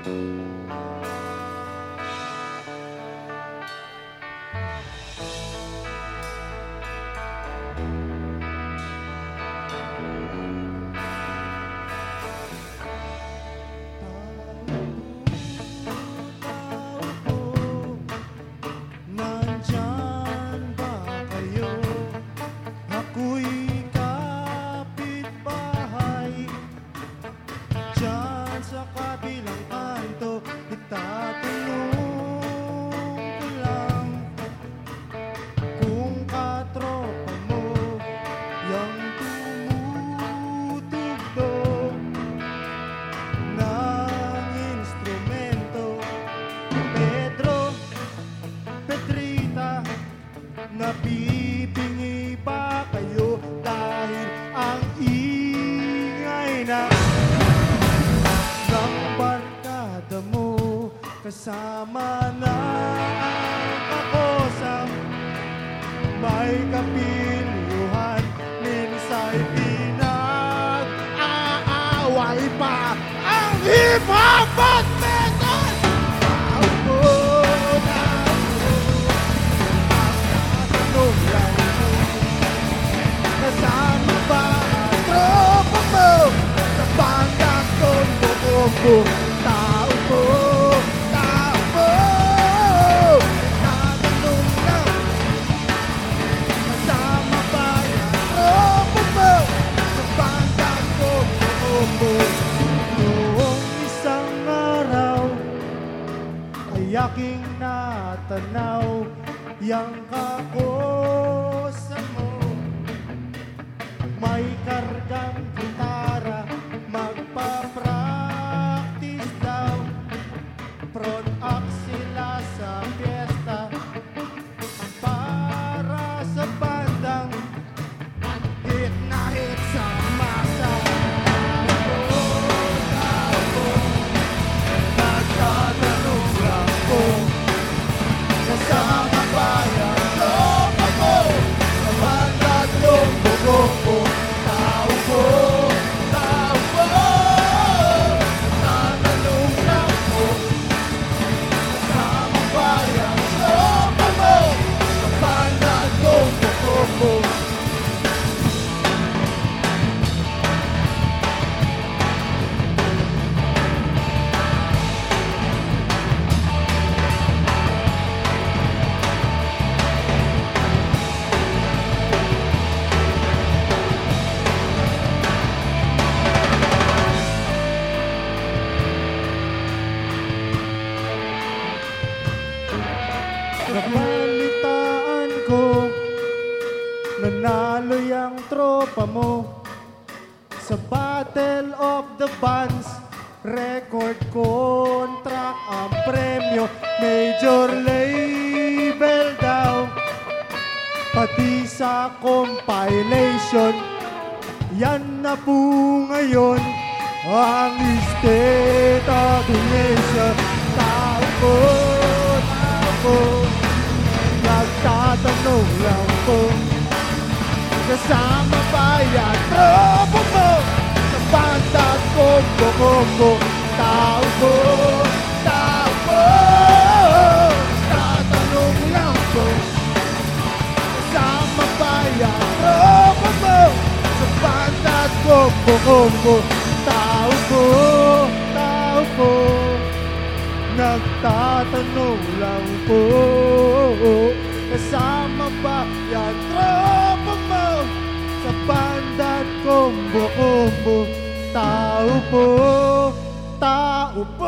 Nabibingi ba kayo dahil ang ingay na ng barkada mo? Kasama na ako sa may kapilyuhan, minsa'y pinag-aaway pa ang hip-hop at metal. Kasama ba ang tropa mo sa bandang Combo? Tao mo, tao mo, tatanong lang. Kasama ba ang tropa mo sa bandang Combo? Noong isang araw ay aking natanaw yang kakosa mo. May kargang gitara, magpa-practice daw. Front up sila sa fiesta para sa bandang hit na hit sa masa. Nagtatanong lang ko, kasama ba yan tropa mo sa bandang Combo? Nabalitaan ko, nanalo yung tropa mo sa Battle of the Bands. Record contract ang premyo, major label daw. Pati sa compilation, yan na po ngayon ang state of the nation. Tao ko, nagtatanong lang po, kasama ba yan tropa mo sa bandang Combo? Tao ko, tatanong lang po, kasama ba yan tropa mo sa bandang Combo? Tao ko, nagtatanong lang po, kasama ba yan tropa mo sa bandang Combo? Tao po, tao po.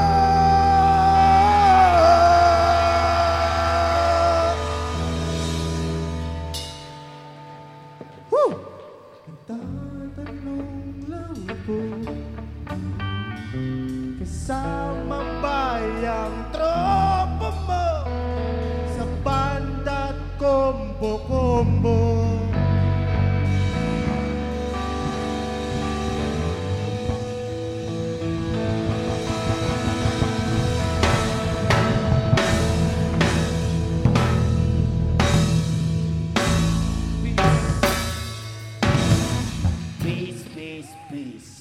Nagtatanong lang po, kasama ba yang tropa mo sa bandang Combo? Peace, peace, peace.